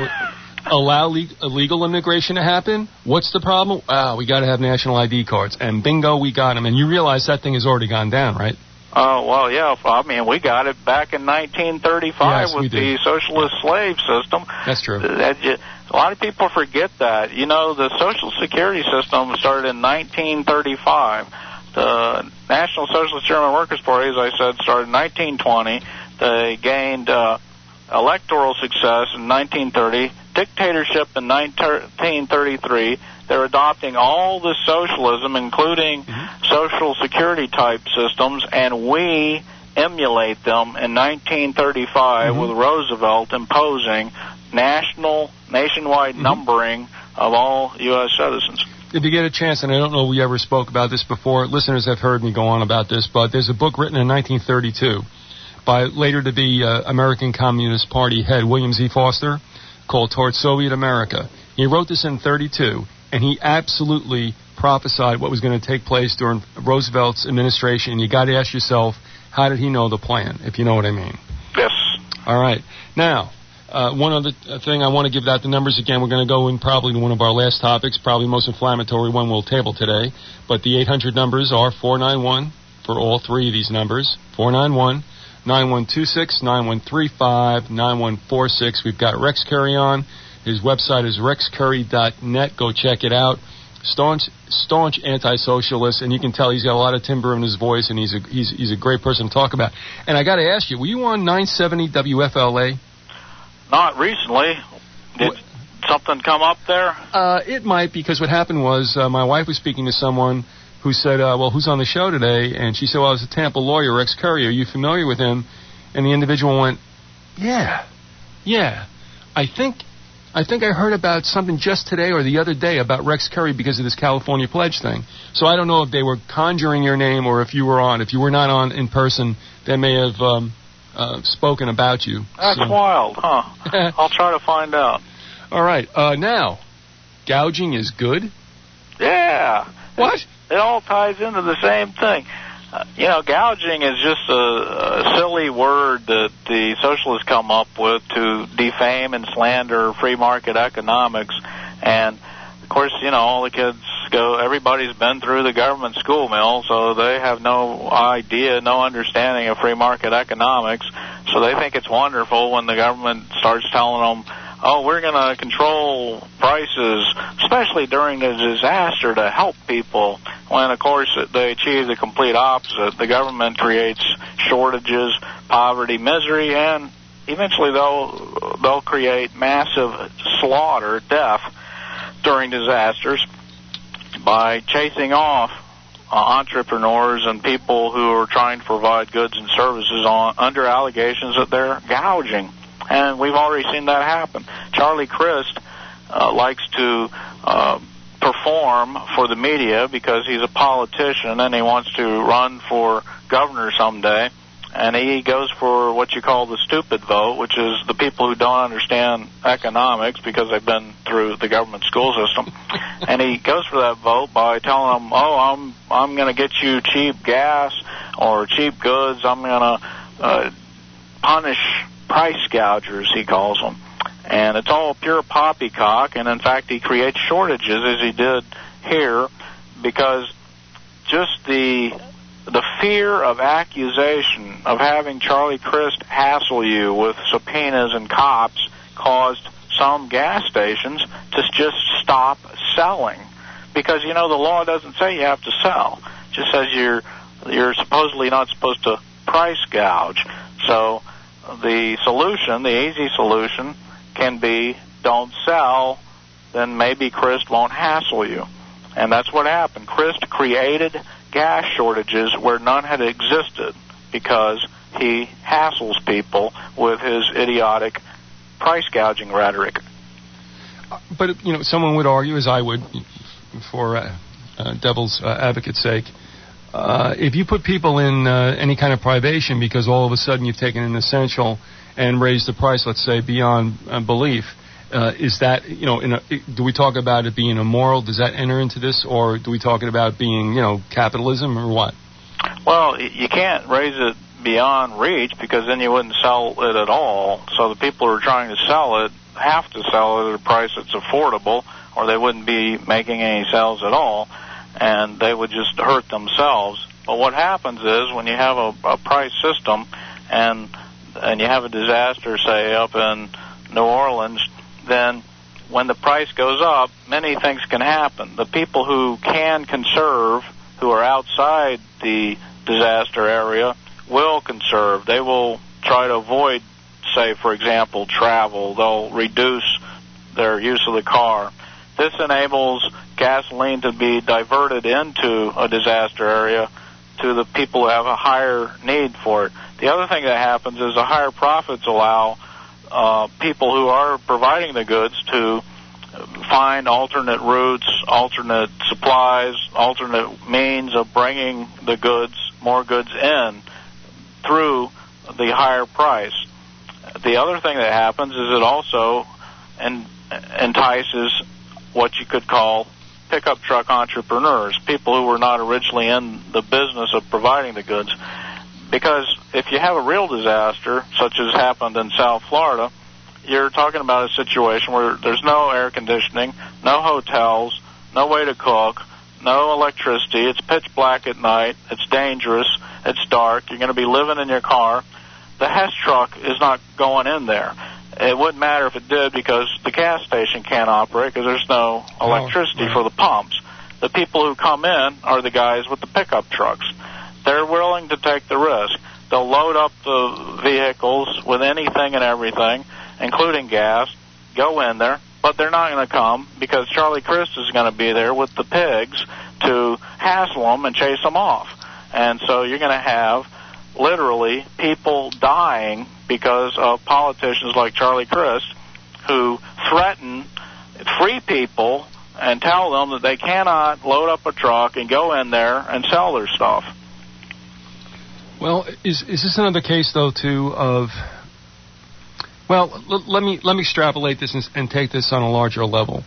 S1: Allow illegal immigration to happen. What's the problem? We got to have national ID cards. And bingo, we got them. And you realize that thing has already gone down, right?
S2: Oh, well, yeah. I mean, we got it back in 1935 with the socialist slave system.
S1: That's true.
S2: A lot of people forget that. You know, the Social Security system started in 1935. The National Socialist German Workers' Party, as I said, started in 1920. They gained electoral success in 1930, dictatorship in 1933. They're adopting all the socialism, including Social Security type systems, and we emulate them in 1935 with Roosevelt imposing nationwide numbering of all U.S. citizens.
S1: If you get a chance, and I don't know if we ever spoke about this before, listeners have heard me go on about this, but there's a book written in 1932 by later to be American Communist Party head William Z. Foster called Towards Soviet America. He wrote this in 32, and he absolutely prophesied what was going to take place during Roosevelt's administration. And you got to ask yourself, how did he know the plan, if you know what I mean?
S2: Yes.
S1: All right. Now, one other thing, I want to give out the numbers again. We're going to go in probably to one of our last topics, probably the most inflammatory one we'll table today. But the 800 numbers are 491 for all three of these numbers. 491, 9126, 9135, 9146. We've got Rex Curry on. His website is rexcurry.net. Go check it out. Staunch anti-socialist, and you can tell he's got a lot of timbre in his voice, and he's a great person to talk about. And I got to ask you, were you on 970 WFLA?
S2: Not recently. Did something come up there?
S1: It might, because what happened was my wife was speaking to someone who said, well, who's on the show today? And she said, well, it's a Tampa lawyer, Rex Curry. Are you familiar with him? And the individual went, yeah. I think I heard about something just today or the other day about Rex Curry because of this California Pledge thing. So I don't know if they were conjuring your name or if you were on. If you were not on in person, they may have spoken about you.
S2: That's wild, huh? I'll try to find out.
S1: All right. Now, gouging is good?
S2: Yeah.
S1: What?
S2: It all ties into the same thing. Gouging is just a silly word that the socialists come up with to defame and slander free market economics. And, of course, all the kids everybody's been through the government school mill, so they have no idea, no understanding of free market economics. So they think it's wonderful when the government starts telling them, oh, we're going to control prices, especially during the disaster to help people, when, of course, they achieve the complete opposite. The government creates shortages, poverty, misery, and eventually they'll create massive slaughter, death, during disasters by chasing off entrepreneurs and people who are trying to provide goods and services under allegations that they're gouging. And we've already seen that happen. Charlie Crist likes to perform for the media because he's a politician and he wants to run for governor someday. And he goes for what you call the stupid vote, which is the people who don't understand economics because they've been through the government school system. And he goes for that vote by telling them, oh, I'm going to get you cheap gas or cheap goods. I'm going to punish price gougers, he calls them. And it's all pure poppycock, and in fact he creates shortages, as he did here, because just the fear of accusation, of having Charlie Crist hassle you with subpoenas and cops, caused some gas stations to just stop selling. Because, the law doesn't say you have to sell. It just says you're supposedly not supposed to price gouge. So the solution, the easy solution, can be don't sell, then maybe Crist won't hassle you. And that's what happened. Crist created gas shortages where none had existed because he hassles people with his idiotic price gouging rhetoric.
S1: But, someone would argue, as I would, for devil's advocate's sake, if you put people in any kind of privation because all of a sudden you've taken an essential and raised the price, let's say, beyond belief, Is that, do we talk about it being immoral? Does that enter into this, or do we talk about being, capitalism, or what?
S2: Well, you can't raise it beyond reach, because then you wouldn't sell it at all. So the people who are trying to sell it have to sell it at a price that's affordable, or they wouldn't be making any sales at all, and they would just hurt themselves. But what happens is, when you have a price system and you have a disaster, say, up in New Orleans, then when the price goes up, many things can happen. The people who can conserve, who are outside the disaster area, will conserve. They will try to avoid, say, for example, travel. They'll reduce their use of the car. This enables gasoline to be diverted into a disaster area to the people who have a higher need for it. The other thing that happens is the higher profits allow people who are providing the goods to find alternate routes, alternate supplies, alternate means of bringing the goods, more goods in through the higher price. The other thing that happens is it also entices what you could call pickup truck entrepreneurs, people who were not originally in the business of providing the goods. Because if you have a real disaster, such as happened in South Florida, you're talking about a situation where there's no air conditioning, no hotels, no way to cook, no electricity, it's pitch black at night, it's dangerous, it's dark, you're going to be living in your car. The Hess truck is not going in there. It wouldn't matter if it did, because the gas station can't operate because there's no electricity for the pumps. The people who come in are the guys with the pickup trucks. They're willing to take the risk. They'll load up the vehicles with anything and everything, including gas, go in there, but they're not going to come because Charlie Crist is going to be there with the pigs to hassle them and chase them off. And so you're going to have literally people dying because of politicians like Charlie Crist, who threaten free people and tell them that they cannot load up a truck and go in there and sell their stuff.
S1: Well, is this another case, though, too, of... Well, let me extrapolate this and take this on a larger level.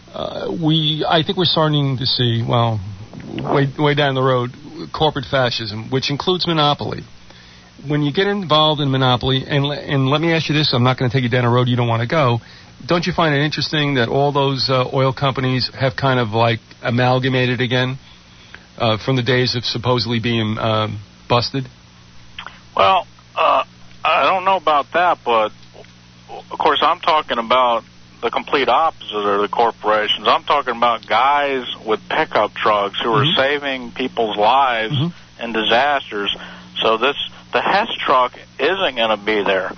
S1: I think we're starting to see, well, way down the road, corporate fascism, which includes monopoly. When you get involved in monopoly, and let me ask you this, I'm not going to take you down a road you don't want to go, don't you find it interesting that all those oil companies have kind of like amalgamated again from the days of supposedly being busted?
S2: Well, I don't know about that, but of course I'm talking about the complete opposite of the corporations. I'm talking about guys with pickup trucks who are saving people's lives in disasters. So the Hess truck isn't going to be there.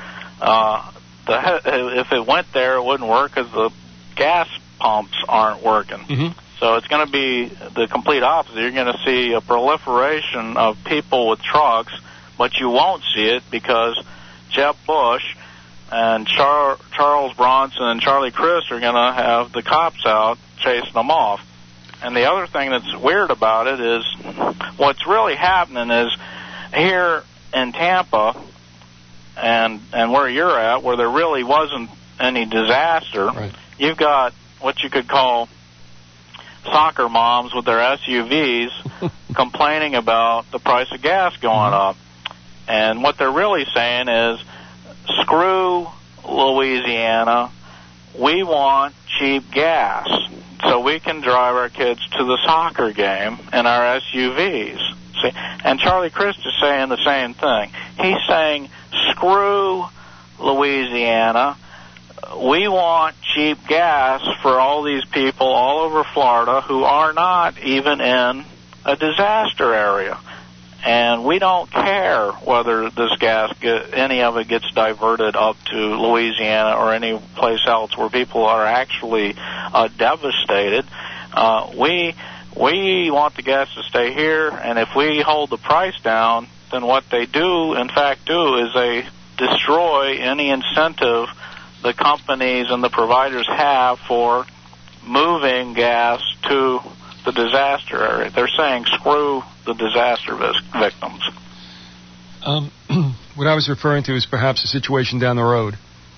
S2: If it went there, it wouldn't work because the gas pumps aren't working. So it's going to be the complete opposite. You're going to see a proliferation of people with trucks, but you won't see it because Jeb Bush and Charles Bronson and Charlie Crist are going to have the cops out chasing them off. And the other thing that's weird about it is what's really happening is here in Tampa and where you're at, where there really wasn't any disaster, you've got what you could call soccer moms with their SUVs complaining about the price of gas going up. And what they're really saying is, screw Louisiana, we want cheap gas so we can drive our kids to the soccer game in our SUVs. See? And Charlie Crist is saying the same thing. He's saying, screw Louisiana, we want cheap gas for all these people all over Florida who are not even in a disaster area. And we don't care whether this gas, any of it gets diverted up to Louisiana or any place else where people are actually devastated. We want the gas to stay here, and if we hold the price down, then what they do, in fact, is they destroy any incentive the companies and the providers have for moving gas to the disaster area. They're saying screw the disaster victims.
S1: What I was referring to is perhaps a situation down the road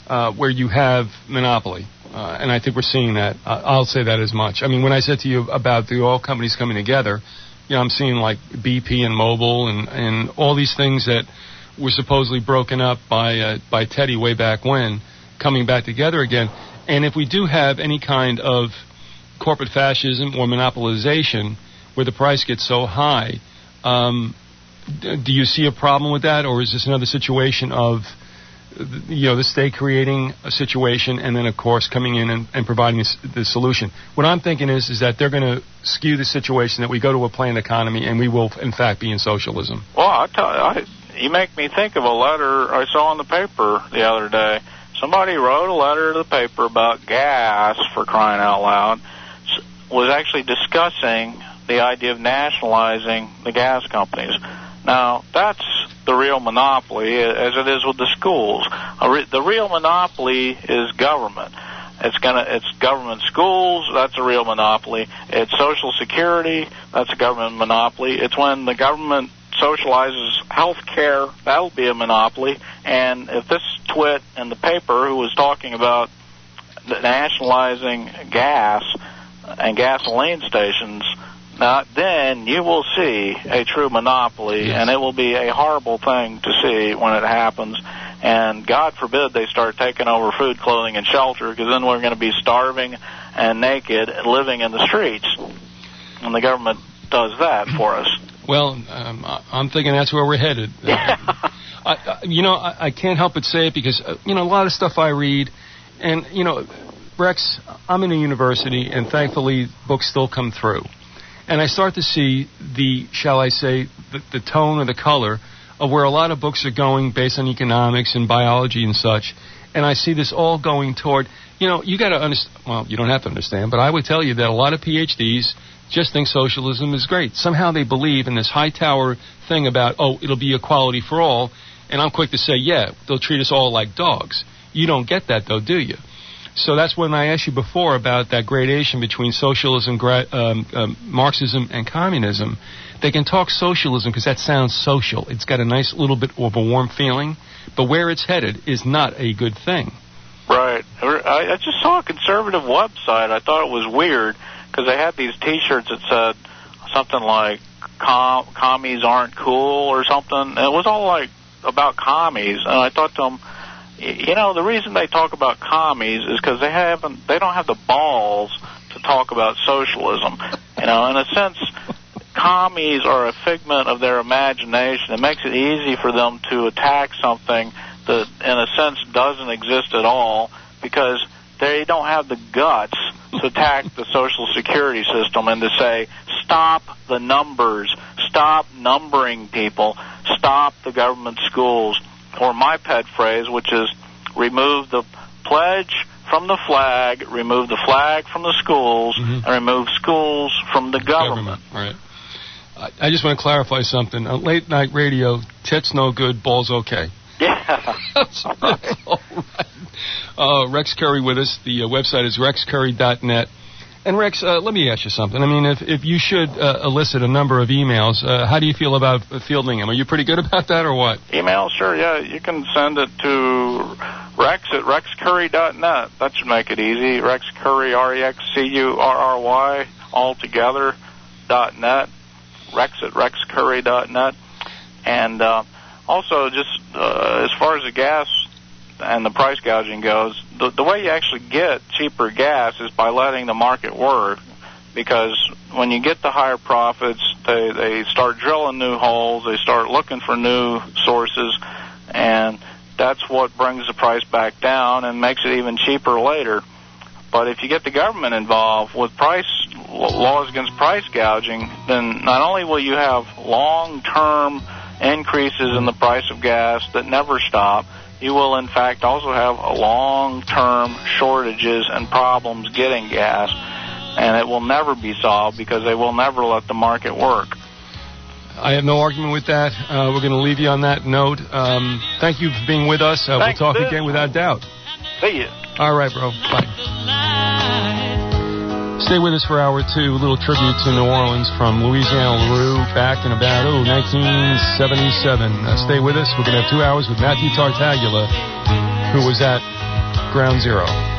S1: where you have monopoly. And I think we're seeing that. I'll say that as much. I mean, when I said to you about the oil companies coming together, I'm seeing like BP and Mobil and all these things that were supposedly broken up by Teddy way back when, coming back together again. And if we do have any kind of corporate fascism or monopolization where the price gets so high, do you see a problem with that, or is this another situation of the state creating a situation and then, of course, coming in and providing the solution? What I'm thinking is that they're going to skew the situation that we go to a planned economy and we will, in fact, be in socialism.
S2: Well, you make me think of a letter I saw in the paper the other day. Somebody wrote a letter to the paper about gas, for crying out loud, was actually discussing the idea of nationalizing the gas companies. Now, that's the real monopoly, as it is with the schools. The real monopoly is government. It's government schools, that's a real monopoly. It's Social Security, that's a government monopoly. It's when the government socializes health care, that'll be a monopoly. And if this twit in the paper who was talking about nationalizing gas and gasoline stations, then you will see a true monopoly, and it will be a horrible thing to see when it happens. And God forbid they start taking over food, clothing, and shelter, because then we're going to be starving and naked and living in the streets. And the government does that for us.
S1: Well, I'm thinking that's where we're headed. I can't help but say it because, a lot of stuff I read, and, Rex, I'm in a university, and thankfully books still come through. And I start to see shall I say, the tone or the color of where a lot of books are going based on economics and biology and such. And I see this all going toward, you got to understand, well, you don't have to understand, but I would tell you that a lot of PhDs just think socialism is great. Somehow they believe in this high tower thing about, it'll be equality for all. And I'm quick to say, yeah, they'll treat us all like dogs. You don't get that, though, do you? So that's when I asked you before about that gradation between socialism, Marxism, and communism. They can talk socialism because that sounds social. It's got a nice little bit of a warm feeling, but where it's headed is not a good thing.
S2: Right. I just saw a conservative website. I thought it was weird because they had these T-shirts that said something like "commies aren't cool" or something. And it was all like about commies, and I thought to them, the reason they talk about commies is because they don't have the balls to talk about socialism. In a sense, commies are a figment of their imagination. It makes it easy for them to attack something that, in a sense, doesn't exist at all because they don't have the guts to attack the Social Security system and to say, stop the numbers, stop numbering people, stop the government schools. Or my pet phrase, which is remove the pledge from the flag, remove the flag from the schools, and remove schools from the government.
S1: Right. I just want to clarify something. On late night radio, tits no good, balls okay.
S2: Yeah.
S1: That's all right. Rex Curry with us. The website is rexcurry.net. And Rex, let me ask you something. I mean, if you should elicit a number of emails, how do you feel about fielding them? Are you pretty good about that or what?
S2: Email, sure, yeah. You can send it to Rex at rexcurry.net. That should make it easy. Rex Curry, REXCURRY, all together, .net. Rex at rexcurry.net. And also, just as far as the gas and the price gouging goes, the way you actually get cheaper gas is by letting the market work, because when you get the higher profits, they start drilling new holes, they start looking for new sources, and that's what brings the price back down and makes it even cheaper later. But if you get the government involved with laws against price gouging, then not only will you have long-term increases in the price of gas that never stop, you will, in fact, also have long-term shortages and problems getting gas, and it will never be solved because they will never let the market work.
S1: I have no argument with that. We're going to leave you on that note. Thank you for being with us. We'll talk again without doubt.
S2: See you.
S1: All right, bro. Bye. Stay with us for hour two. A little tribute to New Orleans from Louisiana LaRue back in about 1977. Stay with us. We're going to have 2 hours with Matthew Tartaglia, who was at Ground Zero.